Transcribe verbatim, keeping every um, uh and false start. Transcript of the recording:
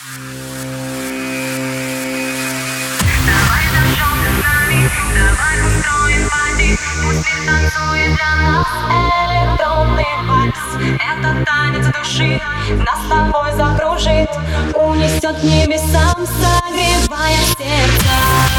Давай зажжем с нами, давай устроим пати. Пусть мир танцует для нас электронный вальс. Это танец души, нас с тобой закружит, унесет к небесам, согревая сердце.